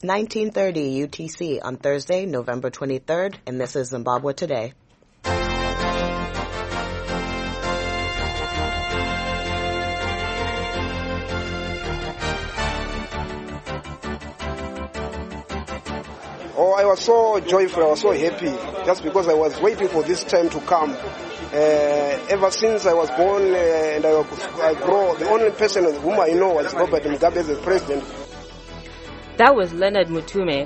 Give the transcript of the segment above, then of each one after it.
19:30 UTC on Thursday, November 23rd, and this is Zimbabwe Today. Oh, I was so joyful, I was so happy, just because I was waiting for this time to come. Ever since I was born and I grew, the only person whom I know was Robert Mugabe as the president. That was Leonard Mutume,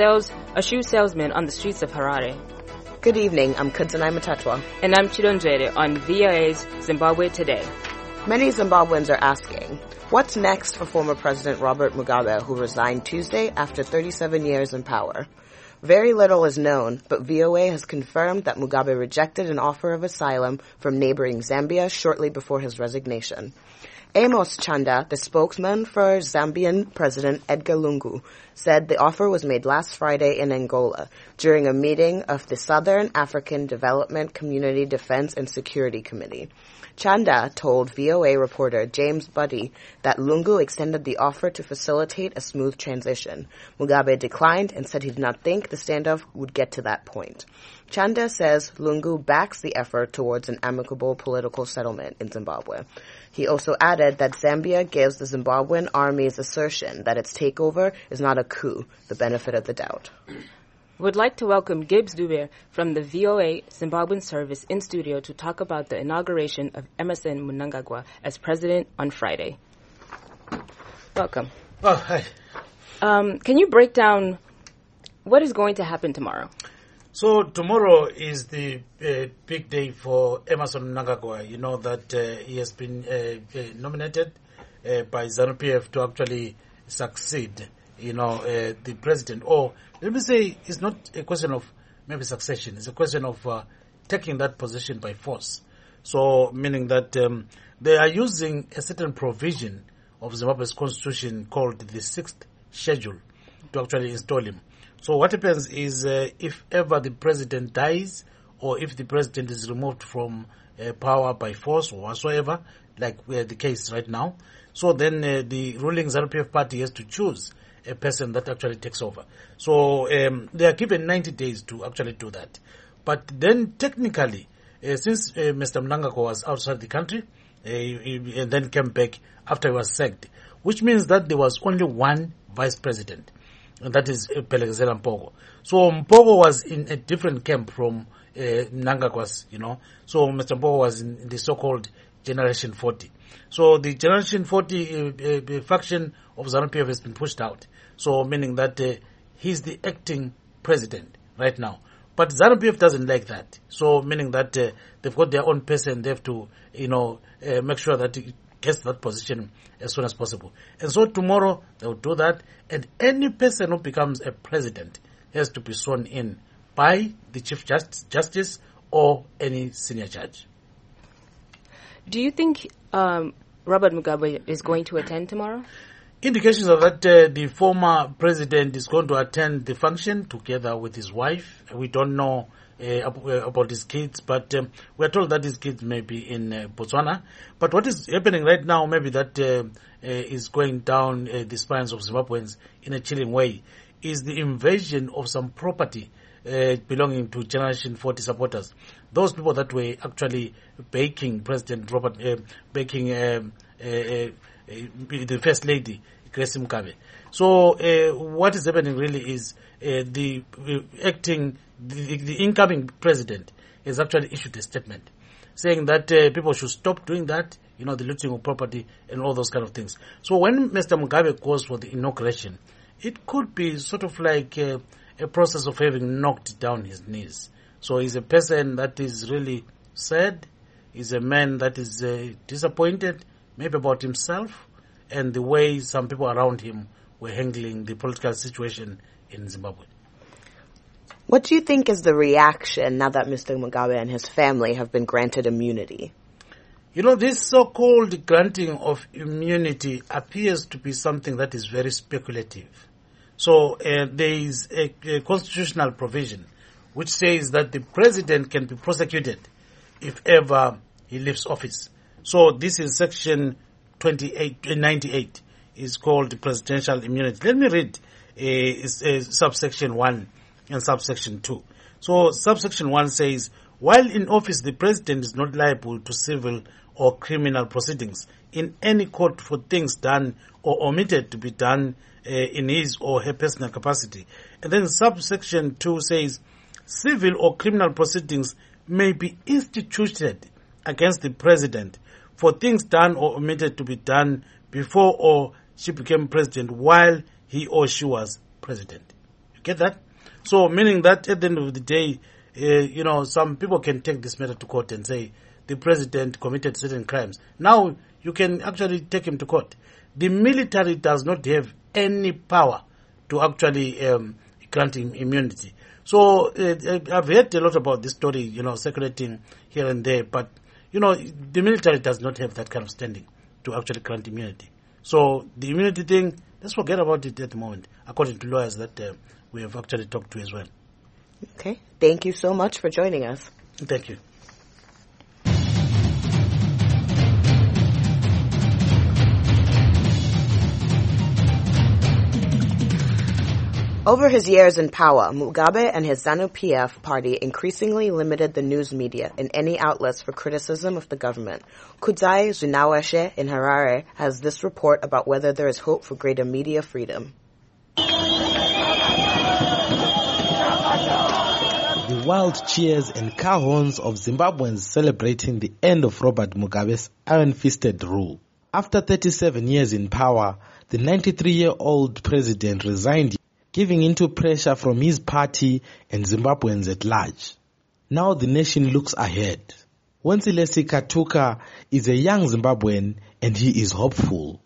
a shoe salesman on the streets of Harare. Good evening, I'm Kudzanai Matatwa. And I'm Chidonjere on VOA's Zimbabwe Today. Many Zimbabweans are asking, what's next for former President Robert Mugabe, who resigned Tuesday after 37 years in power? Very little is known, but VOA has confirmed that Mugabe rejected an offer of asylum from neighboring Zambia shortly before his resignation. Amos Chanda, the spokesman for Zambian President Edgar Lungu, said the offer was made last Friday in Angola during a meeting of the Southern African Development Community Defense and Security Committee. Chanda told VOA reporter James Buddy that Lungu extended the offer to facilitate a smooth transition. Mugabe declined and said he did not think the standoff would get to that point. Chanda says Lungu backs the effort towards an amicable political settlement in Zimbabwe. He also added that Zambia gives the Zimbabwean army's assertion that its takeover is not a coup the benefit of the doubt. Would like to welcome Gibbs Dube from the VOA Zimbabwean service in studio to talk about the inauguration of Emmerson Mnangagwa as president on Friday. Welcome. Oh, hi. Can you break down what is going to happen tomorrow? So tomorrow is the big day for Emmerson Mnangagwa. You know that he has been nominated by ZANU-PF to actually succeed, the president. Or let me say, it's not a question of maybe succession. It's a question of taking that position by force. So meaning that they are using a certain provision of Zimbabwe's constitution called the 6th schedule to actually install him. So what happens is if ever the president dies or if the president is removed from power by force or whatsoever, like the case right now, so then the ruling ZANU-PF party has to choose a person that actually takes over. So they are given 90 days to actually do that. But then technically, since Mr. Mnangagwa was outside the country and then came back after he was sacked, which means that there was only one vice president, and that is Pelekezela Mpogo. So Mpogo was in a different camp from Mnangagwa's, So Mr. Mpogo was in the so-called Generation 40. So the Generation 40 faction of ZANU-PF has been pushed out. So meaning that he's the acting president right now. But ZANU-PF doesn't like that. So meaning that they've got their own person. They have to, make sure that he gets that position as soon as possible. And so tomorrow they will do that. And any person who becomes a president has to be sworn in by the Chief Justice or any senior judge. Do you think Robert Mugabe is going to attend tomorrow? Indications are that the former president is going to attend the function together with his wife. We don't know about his kids, but we are told that his kids may be in Botswana. But what is happening right now, maybe that is going down the spines of Zimbabweans in a chilling way, is the invasion of some property belonging to Generation 40 supporters. Those people that were actually baking President Robert, the First Lady, Grace Mugabe. So what is happening really is the incoming president has actually issued a statement saying that people should stop doing that, the looting of property and all those kind of things. So when Mr. Mugabe goes for the inauguration, it could be sort of like a process of having knocked down his knees. So he's a person that is really sad. He's a man that is disappointed, maybe about himself and the way some people around him were handling the political situation in Zimbabwe. What do you think is the reaction now that Mr. Mugabe and his family have been granted immunity? This so-called granting of immunity appears to be something that is very speculative. So there is a constitutional provision which says that the president can be prosecuted if ever he leaves office. So this is section 98 is called presidential immunity. Let me read subsection 1 and subsection 2. So subsection 1 says, while in office, the president is not liable to civil or criminal proceedings in any court for things done or omitted to be done in his or her personal capacity. And then subsection 2 says, civil or criminal proceedings may be instituted against the president for things done or omitted to be done before or she became president while he or she was president. You get that? So meaning that at the end of the day, some people can take this matter to court and say the president committed certain crimes. Now you can actually take him to court. The military does not have any power to actually grant him immunity. So I've heard a lot about this story, circulating here and there, but the military does not have that kind of standing to actually grant immunity. So the immunity thing, let's forget about it at the moment, according to lawyers that we have actually talked to as well. Okay. Thank you so much for joining us. Thank you. Over his years in power, Mugabe and his ZANU-PF party increasingly limited the news media and any outlets for criticism of the government. Kudzai Zunawashe in Harare has this report about whether there is hope for greater media freedom. The wild cheers and car horns of Zimbabweans celebrating the end of Robert Mugabe's iron-fisted rule. After 37 years in power, the 93-year-old president resigned, giving into pressure from his party and Zimbabweans at large. Now the nation looks ahead. Wensilesi Katuka is a young Zimbabwean and he is hopeful.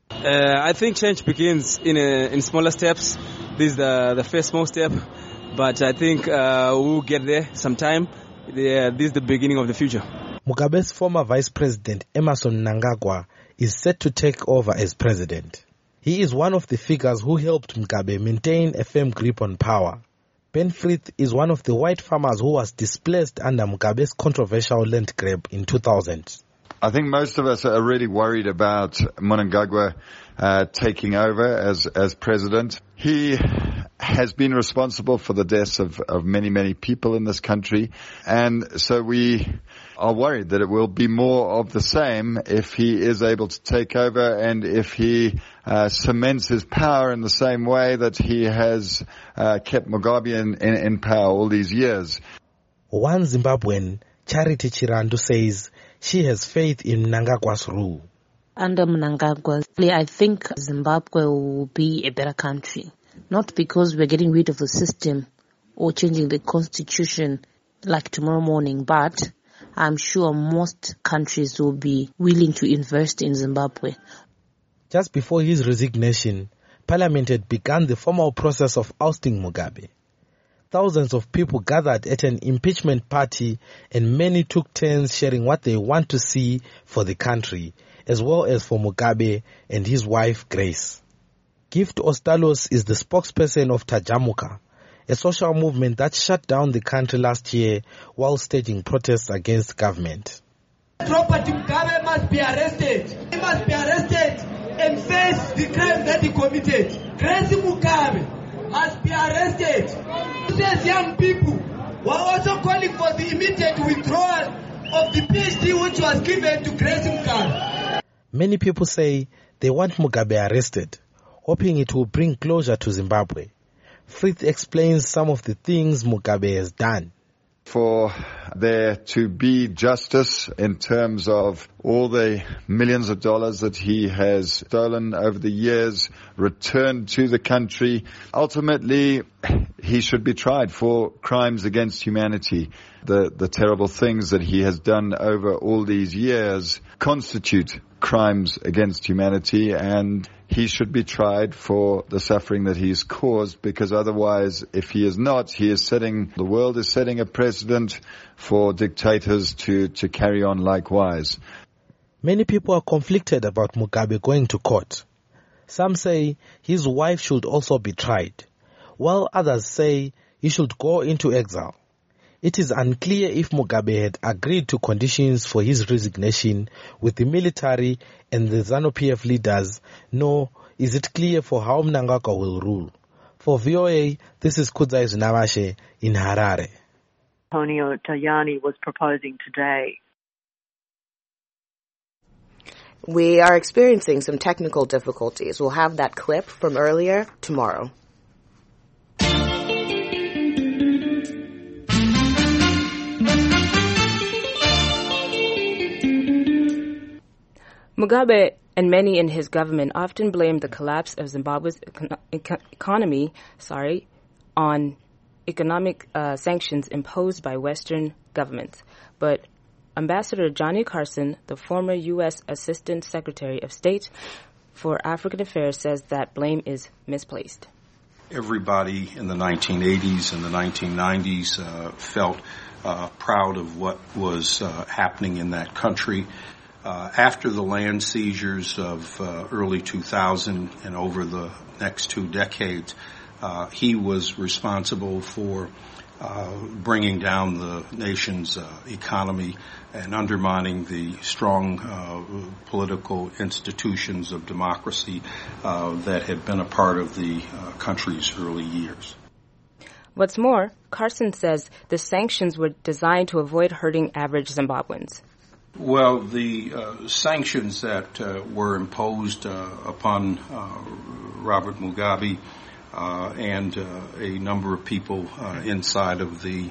I think change begins in smaller steps. This is the first small step, but I think we'll get there sometime. This is the beginning of the future. Mugabe's former vice president Emmerson Mnangagwa is set to take over as president. He is one of the figures who helped Mugabe maintain a firm grip on power. Ben Frith is one of the white farmers who was displaced under Mugabe's controversial land grab in 2000. I think most of us are really worried about Mnangagwa taking over as president. He has been responsible for the deaths of many, many people in this country. And so we are worried that it will be more of the same if he is able to take over and if he cements his power in the same way that he has kept Mugabe in power all these years. One Zimbabwean, Charity Chirandu, says she has faith in Mnangagwa's rule. Under Mnangagwa, I think Zimbabwe will be a better country. Not because we're getting rid of the system or changing the constitution like tomorrow morning, but I'm sure most countries will be willing to invest in Zimbabwe. Just before his resignation, Parliament had begun the formal process of ousting Mugabe. Thousands of people gathered at an impeachment party and many took turns sharing what they want to see for the country, as well as for Mugabe and his wife Grace. Gift Ostalos is the spokesperson of Tajamuka, a social movement that shut down the country last year while staging protests against government. Robert Mugabe must be arrested. He must be arrested and face the crime that he committed. Grace Mugabe must be arrested. These young people were also calling for the immediate withdrawal of the PhD which was given to Grace Mugabe. Many people say they want Mugabe arrested, hoping it will bring closure to Zimbabwe. Frith explains some of the things Mugabe has done. For there to be justice in terms of all the millions of dollars that he has stolen over the years, returned to the country. Ultimately, he should be tried for crimes against humanity. The terrible things that he has done over all these years constitute crimes against humanity, and he should be tried for the suffering that he's caused, because otherwise, if he is not, the world is setting a precedent for dictators to carry on likewise. Many people are conflicted about Mugabe going to court. Some say his wife should also be tried, while others say he should go into exile. It is unclear if Mugabe had agreed to conditions for his resignation with the military and the ZANU-PF leaders, nor is it clear for how Mnangagwa will rule. For VOA, this is Kudzai Zunavashe in Harare. Antonio Tajani was proposing today. We are experiencing some technical difficulties. We'll have that clip from earlier tomorrow. Mugabe and many in his government often blame the collapse of Zimbabwe's economy on economic sanctions imposed by Western governments. But Ambassador Johnny Carson, the former U.S. Assistant Secretary of State for African Affairs, says that blame is misplaced. Everybody in the 1980s and the 1990s felt proud of what was happening in that country. After the land seizures of early 2000 and over the next 2 decades, he was responsible for bringing down the nation's economy and undermining the strong political institutions of democracy that had been a part of the country's early years. What's more, Carson says the sanctions were designed to avoid hurting average Zimbabweans. Well, the sanctions that were imposed upon Robert Mugabe and a number of people inside of the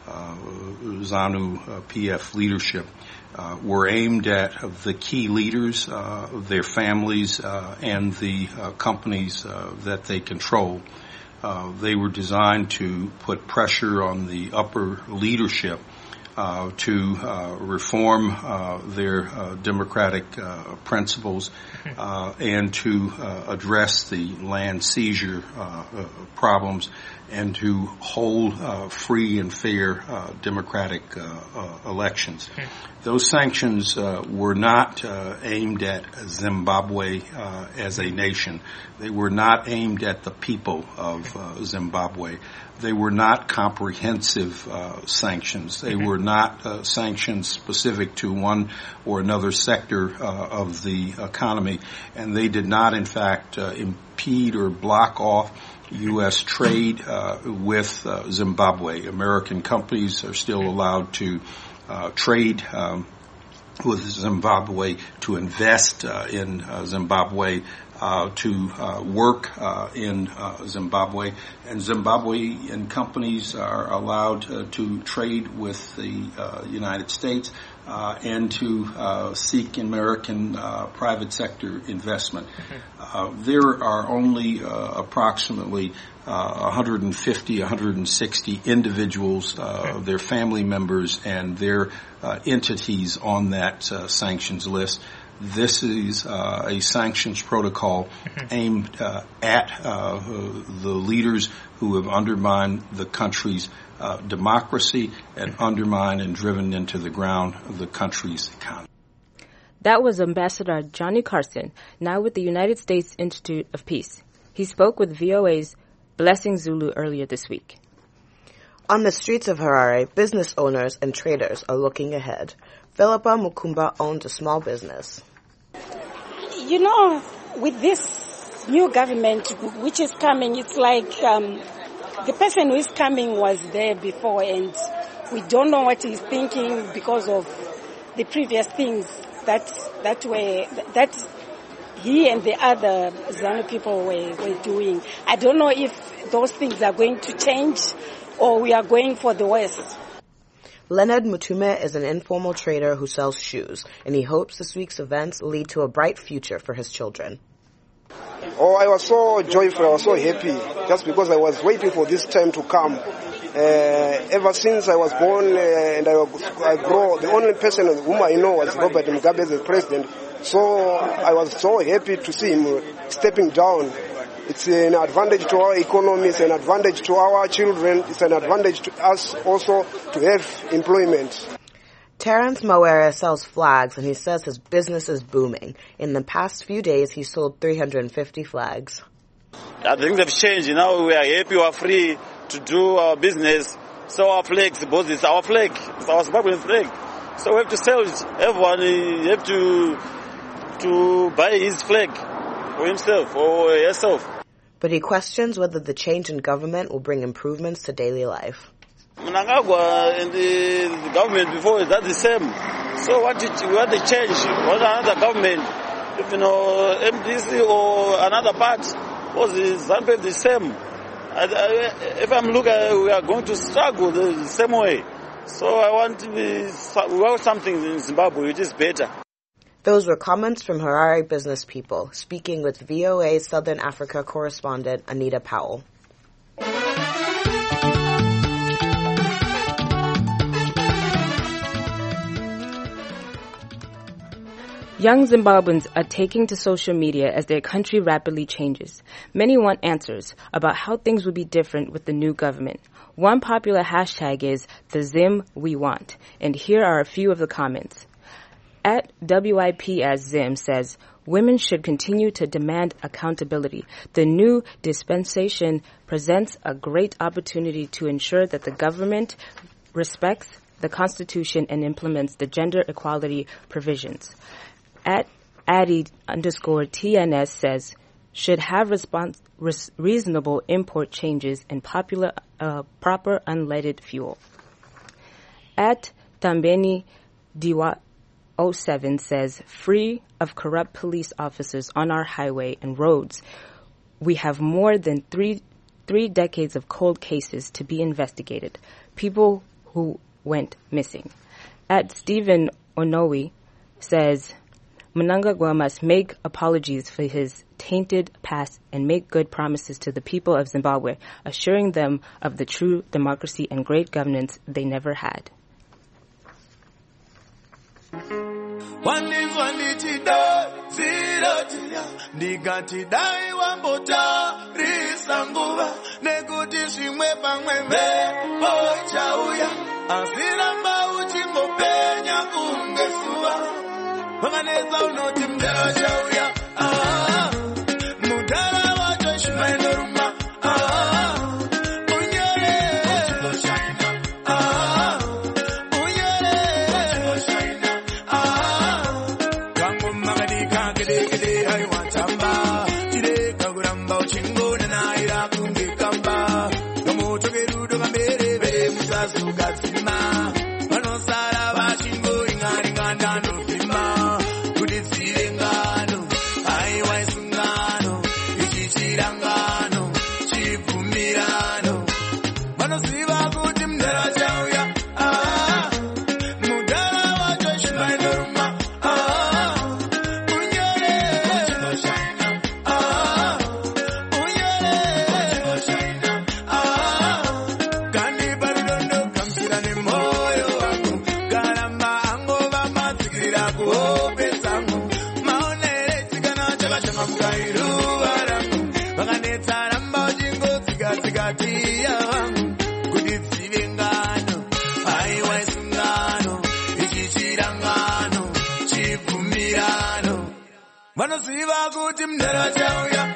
ZANU-PF leadership were aimed at the key leaders, their families, and the companies that they control. They were designed to put pressure on the upper leadership to reform their democratic principles and to address the land seizure problems and to hold free and fair democratic elections. Those sanctions were not aimed at Zimbabwe as a nation. They were not aimed at the people of Zimbabwe. They were not comprehensive sanctions. They were not sanctions specific to one or another sector of the economy. And they did not, in fact, impede or block off U.S. trade with Zimbabwe. American companies are still allowed to trade with Zimbabwe, to invest in Zimbabwe, to work in Zimbabwe, and Zimbabwean companies are allowed to trade with the United States and to seek American private sector investment. There are only approximately 150, 160 individuals, their family members, and their entities on that sanctions list. This is a sanctions protocol aimed at the leaders who have undermined the country's democracy and undermined and driven into the ground the country's economy. That was Ambassador Johnny Carson, now with the United States Institute of Peace. He spoke with VOA's Blessing Zulu earlier this week. On the streets of Harare, business owners and traders are looking ahead. Philippa Mukumba owns a small business. You know, with this new government which is coming, it's like the person who is coming was there before, and we don't know what he's thinking because of the previous things that he and the other ZANU people were doing. I don't know if those things are going to change or we are going for the worst. Leonard Mutume is an informal trader who sells shoes, and he hopes this week's events lead to a bright future for his children. Oh, I was so joyful, I was so happy, just because I was waiting for this time to come. Ever since I was born and I grew, the only person whom I know was Robert Mugabe as the president. So I was so happy to see him stepping down. It's an advantage to our economy, it's an advantage to our children, it's an advantage to us also to have employment. Terence Mawere sells flags, and he says his business is booming. In the past few days, he sold 350 flags. Things have changed. Now we are happy, we are free to do our business. So our flags, because it's our flag, it's our Zimbabwean flag. So we have to sell it. Everyone have to buy his flag for himself or herself. But he questions whether the change in government will bring improvements to daily life. Mnangagwa and the government before, that's the same. So what the change? What another government? If MDC or another part, was the ZANU-PF the same? If I'm looking, we are going to struggle the same way. So I want something in Zimbabwe which is better. Those were comments from Harare business people, speaking with VOA's Southern Africa correspondent Anita Powell. Young Zimbabweans are taking to social media as their country rapidly changes. Many want answers about how things will be different with the new government. One popular hashtag is the Zim we want, and here are a few of the comments. At WIP as Zim says, women should continue to demand accountability. The new dispensation presents a great opportunity to ensure that the government respects the Constitution and implements the gender equality provisions. At Addy_TNS says, should have reasonable import changes and proper unleaded fuel. At Tambeni Diwa 07 says, free of corrupt police officers on our highway and roads. We have more than three decades of cold cases to be investigated. People who went missing. At Stephen Onowi says, Mnangagwa must make apologies for his tainted past and make good promises to the people of Zimbabwe, assuring them of the true democracy and great governance they never had. Vanganeza unoti mdara chauya mudara wacho shimaino rumba unyere unyere kangu magadika gede hai watamba chire kaguramba uchingo na ira kungikamba kamoto gerudo kambere bere musasu gatsima vanosara vachingo ingari ngandano Vanosiva kuti mdara chauya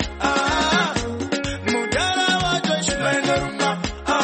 mudara wacho shimaino rumba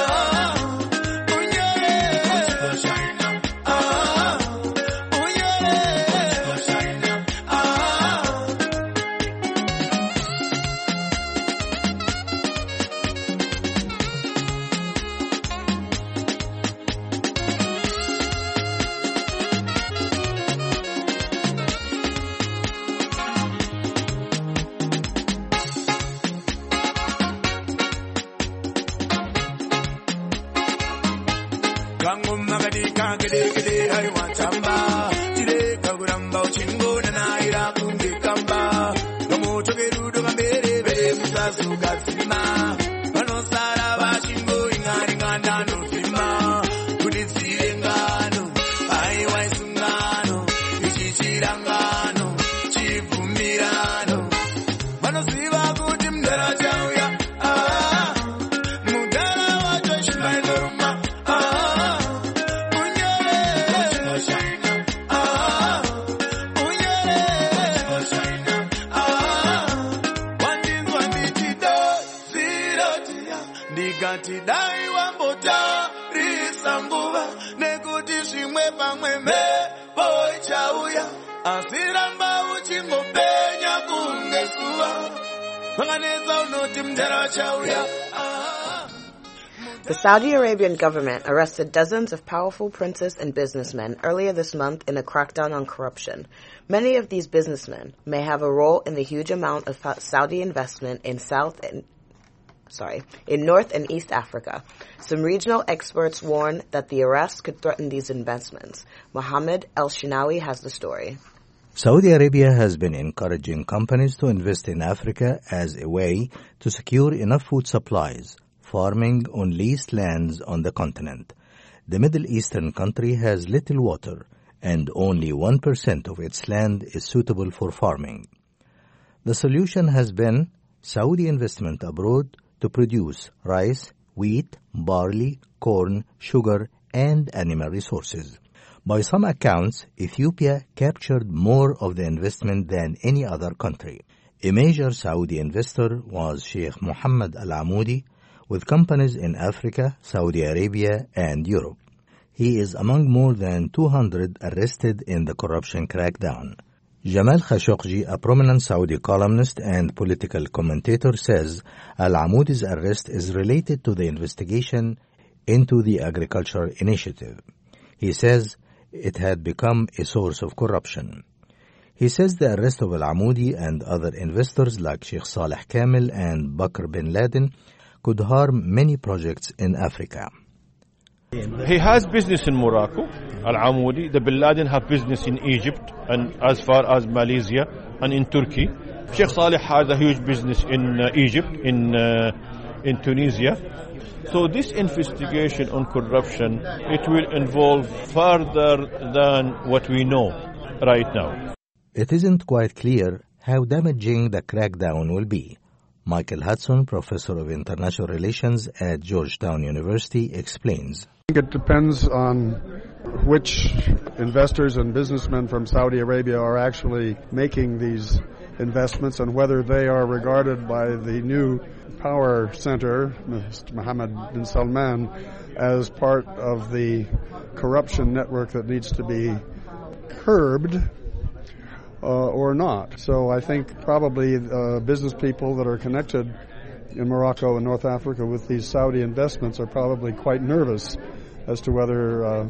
ndikati dai wambotarisa nguva nekuti zvimwe pamwe mhepo ichauya asi ramba uchingopenya kunge zuva The Saudi Arabian government arrested dozens of powerful princes and businessmen earlier this month in a crackdown on corruption. Many of these businessmen may have a role in the huge amount of Saudi investment in North and East Africa. Some regional experts warn that the arrest could threaten these investments. Mohammed El-Shinawi has the story. Saudi Arabia has been encouraging companies to invest in Africa as a way to secure enough food supplies, farming on leased lands on the continent. The Middle Eastern country has little water, and only 1% of its land is suitable for farming. The solution has been Saudi investment abroad to produce rice, wheat, barley, corn, sugar, and animal resources. By some accounts, Ethiopia captured more of the investment than any other country. A major Saudi investor was Sheikh Mohammed Al-Amoudi, with companies in Africa, Saudi Arabia, and Europe. He is among more than 200 arrested in the corruption crackdown. Jamal Khashoggi, a prominent Saudi columnist and political commentator, says Al-Amoudi's arrest is related to the investigation into the agricultural initiative. He says it had become a source of corruption. He says the arrest of Al-Amoudi and other investors like Sheikh Saleh Kamel and Bakr bin Laden could harm many projects in Africa. He has business in Morocco, Al-Amoudi. The bin Laden have business in Egypt and as far as Malaysia and in Turkey. Sheikh Saleh has a huge business in Egypt, in Tunisia. So this investigation on corruption, it will involve further than what we know right now. It isn't quite clear how damaging the crackdown will be. Michael Hudson, professor of international relations at Georgetown University, explains. I think it depends on which investors and businessmen from Saudi Arabia are actually making these investments and whether they are regarded by the new power center, Mr. Mohammed bin Salman, as part of the corruption network that needs to be curbed or not. So I think probably business people that are connected in Morocco and North Africa with these Saudi investments are probably quite nervous as to whether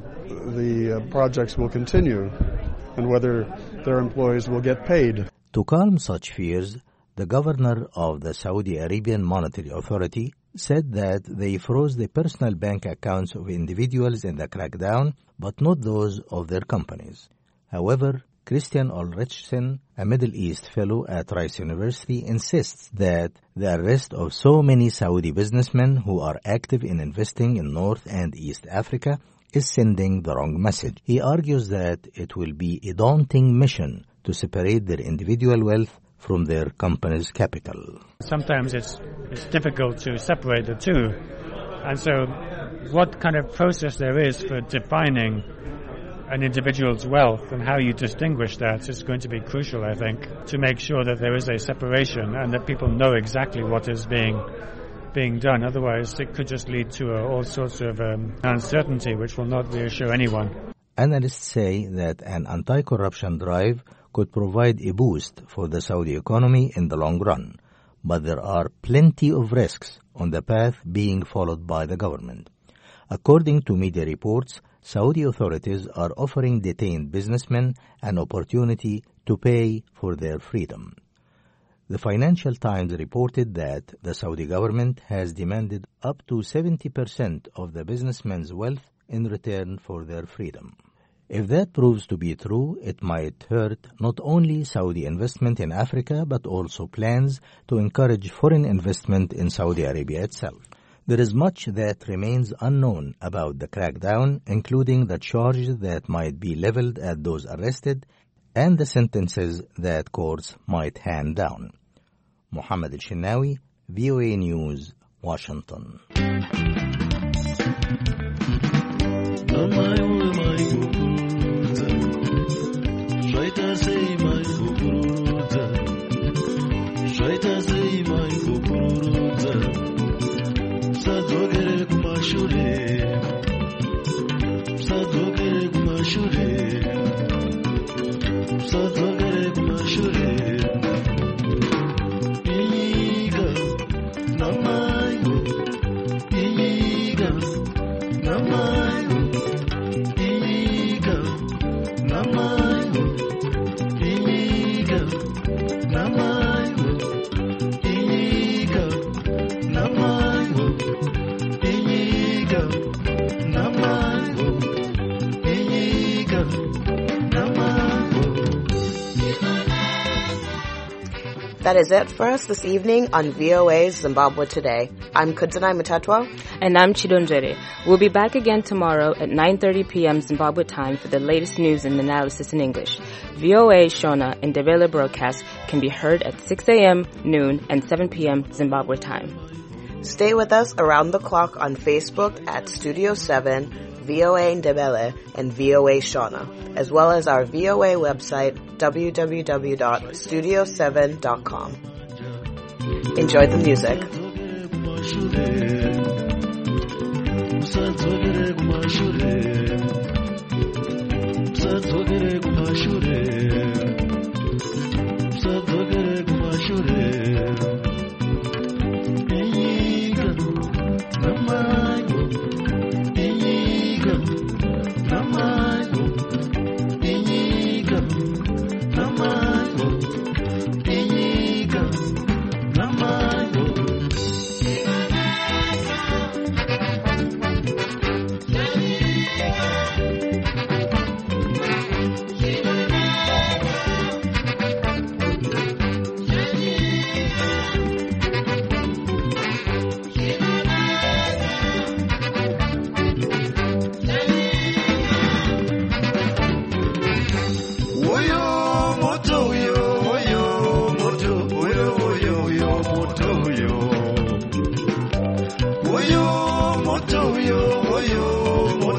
the projects will continue and whether their employees will get paid. To calm such fears, the governor of the Saudi Arabian Monetary Authority said that they froze the personal bank accounts of individuals in the crackdown, but not those of their companies. However, Christian Ulrichsen, a Middle East fellow at Rice University, insists that the arrest of so many Saudi businessmen who are active in investing in North and East Africa is sending the wrong message. He argues that it will be a daunting mission to separate their individual wealth from their company's capital. Sometimes it's difficult to separate the two. And so what kind of process there is for defining an individual's wealth and how you distinguish that is going to be crucial, I think, to make sure that there is a separation and that people know exactly what is being done. Otherwise, it could just lead to all sorts of uncertainty, which will not reassure anyone. Analysts say that an anti-corruption drive could provide a boost for the Saudi economy in the long run, but there are plenty of risks on the path being followed by the government. According to media reports, Saudi authorities are offering detained businessmen an opportunity to pay for their freedom. The Financial Times reported that the Saudi government has demanded up to 70% of the businessmen's wealth in return for their freedom. If that proves to be true, it might hurt not only Saudi investment in Africa, but also plans to encourage foreign investment in Saudi Arabia itself. There is much that remains unknown about the crackdown, including the charges that might be leveled at those arrested and the sentences that courts might hand down. Mohammed El-Shinawi, VOA News, Washington. Sadogere kumashure That is it for us this evening on VOA's Zimbabwe Today. I'm Kudzanai Mutatwa. And I'm Chidonjere. We'll be back again tomorrow at 9:30 p.m. Zimbabwe time for the latest news and analysis in English. VOA, Shona, and Ndebele broadcasts can be heard at 6 a.m., noon, and 7 p.m. Zimbabwe time. Stay with us around the clock on Facebook at Studio 7, VOA Ndebele, and VOA Shona, as well as our VOA website, www.studio7.com. Enjoy the music. Moto yo,